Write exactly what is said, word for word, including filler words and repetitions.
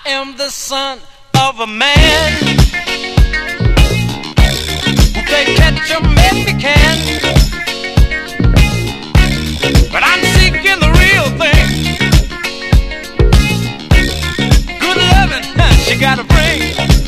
am the son of a man who can catch 'em if he can. But I'm seeking the real thing. Good loving, huh, she gotta bring.